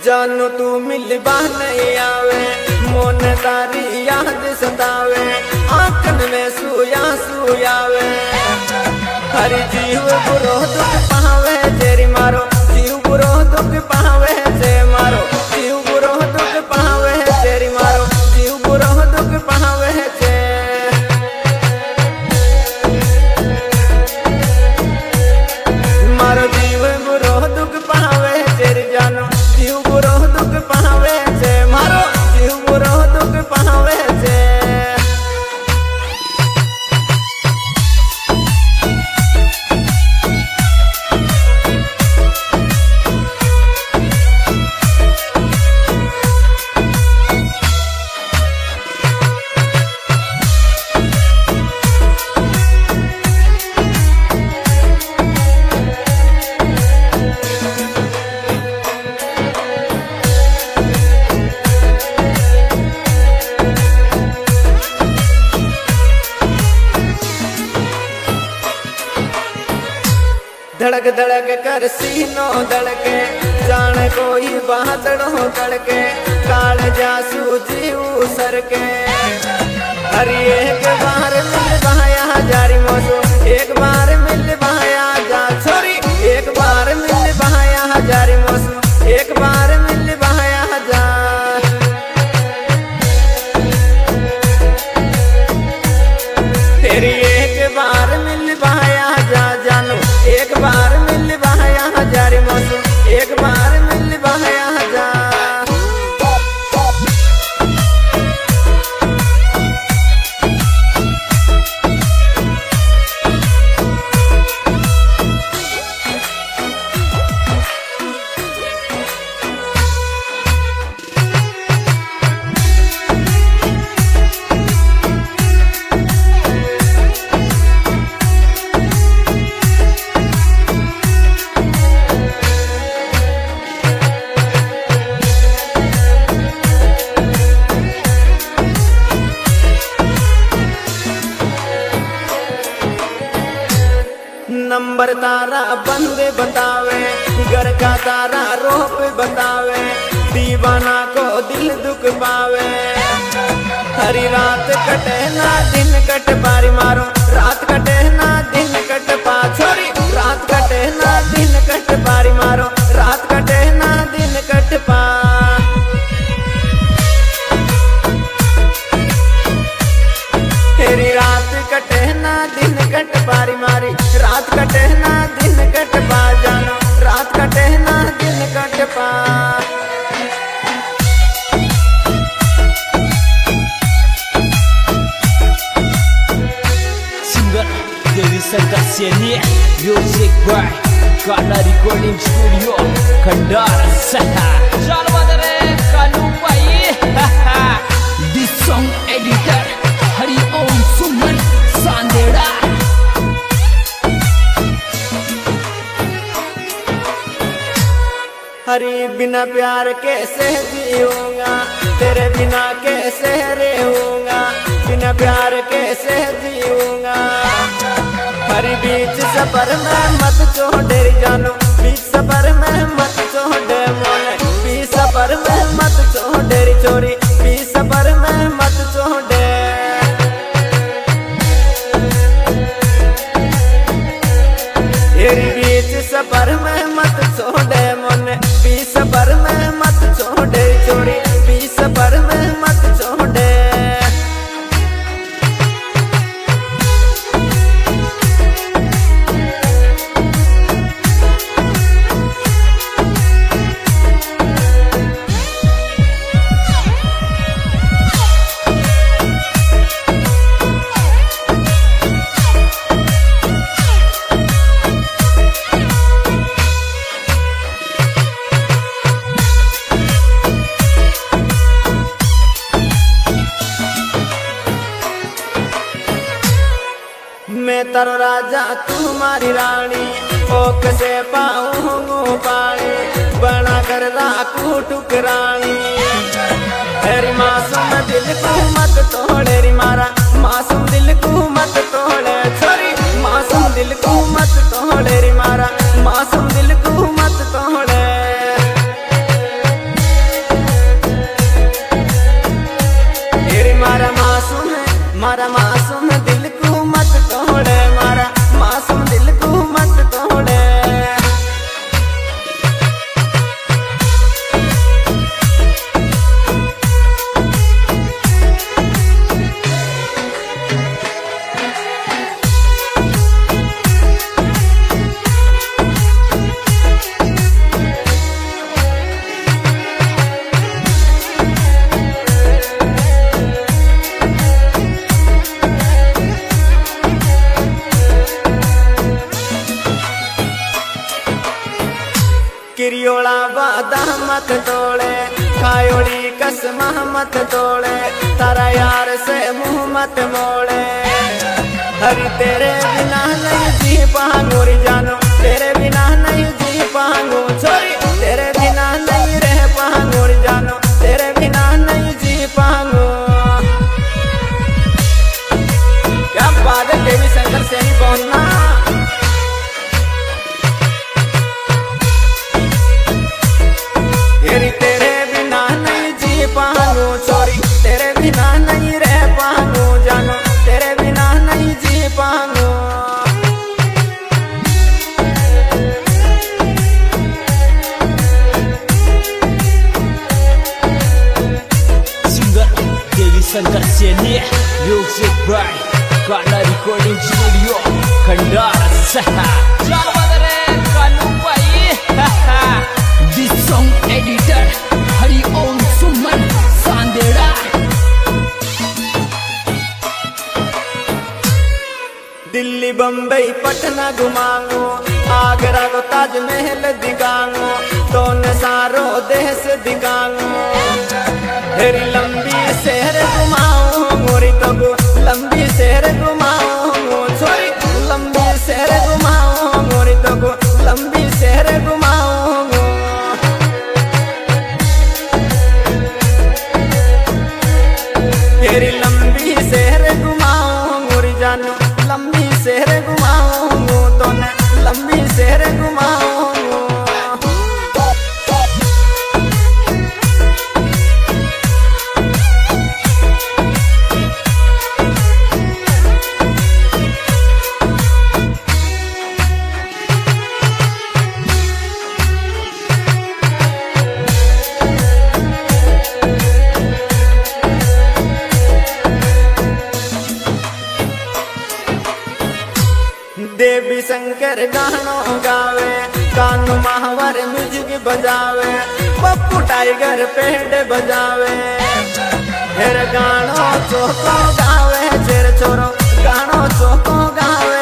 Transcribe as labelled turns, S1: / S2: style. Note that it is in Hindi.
S1: जानू तू मिलबा नहीं आवे, मोन तारी याद सतावे, आंखन में सुया सुयावे। हरी जीव बुरो दुख पावे तेरी मारो, जीव बुरो दुख पावे से मारो, जीव बुरो दुख पावे तेरी मारो, जीव बुरो दुख पावे से। मारो जीव बुरो दुख पावे तेरी जानो, जीव बुरो दुख पावे से मारो, जीव बुरो दुख पावे से। धड़क धड़क कर सीनो धड़के, जान कोई बादड़ों तड़के, काल जासू जीव सरके। हरी एक बार मिल बहाया जारी मौसू, एक बार मिल बहाया जा छोरी, एक बार मिल बहाया जारी मौसू, एक बार मिल बहाया जा। तेरी एक बार मिल बहाया जा जानू, एक बार मिल बहाया जारी मौसू, एक बार मिल बहाया जा। नंबर तारा बंद बतावे, घर का तारा रोप बतावे, दीवाना को दिल दुख पावे। हरी रात कटे ना दिन कट बारी मारो, रात कटे ना दिन कट पा छोरी, रात कटे ना दिन कट बारी मारो, रात कटे ना दिन कट पा। तेरी रात कटे ना दिन कट बारी मारी, रात कटे ना दिन कट पा जानो, रात कटे ना दिन कट पा।
S2: Singer Dewi Sangaseni, Music by Kana Recording Studio, Kandar Saha. Jalwadare Kanu Pai. This song editor Hari Om Suman Sandera.
S1: हरी बिना प्यार कैसे जीऊंगा, तेरे बिना कैसे रहूंगा, बिना प्यार कैसे जीऊंगा। हरी बीच सफर में मत छोड़े जानो, बीच सफर में मत छोड़े मोने, बीच सफर में मत छोड़े चोरी, बीच सफर में मत छोड़े। तेरी बीच सफर में मत छोड़े मोने, बीच सफर में मत छोड़े चोरी, बीच सफर में मत छोड़े। मैं तारो राजा तुम्हारी रानी, ओक से पाऊँ पानी, बना कर राखू टुकरानी। तेरी मासूम दिल को मत तोड़े री मारा, मासूम दिल को मत तोड़े छोरी, मासूम दिल को मत तोड़े री मारा, मासूम दिल को मत तोड़े। किरियोला वादा मत तोड़े, खायोड़ी कसम मत तोड़े, तारा यार से मुंह मत मोड़े। हरी तेरे बिना नहीं जी पाऊंगू रे जानो, तेरे बिना नहीं जी पाऊंगू छोरी, तेरे बिना नहीं रह पाऊंगू रे जानो, तेरे बिना नहीं जी पाऊंगू। क्या बात है देवी शंकर से ही बोलना। तेरे बिना नहीं जी पाऊंगू छोरी, तेरे बिना नहीं रह पाऊंगू जानो, तेरे बिना नहीं जी पाऊंगू।
S2: Singer Dewi Shankar Seni, Music by Kana Recording Studio, Kandar Saha. Jalwadare Kanu Pai. This song editor Hari Om Suman Sandera.
S1: Delhi Bombay Patna घुमाऊं, Agra को ताजमहल दिखाऊं, तो सारो देश दिखाऊं। तेरी लंबी शहर घुमाऊं मोरी तो लंबी शहर घुमाऊं छोरी, लंबी शहर घुमाऊं मोरी तो लंबी शहर घुमाऊं। तेरी लंबी शहर घुमाऊं मोरी जानो, लंबी शहर घुमाऊं तो न लंबी शहर घुमाऊं। देवी शंकर गानों गावे, कानू महावर म्यूजिक बजावे, पप्पू टाइगर पेड़ बजावे। फिर गानों चोको गावे, चेर छोरो गानों चोको गावे।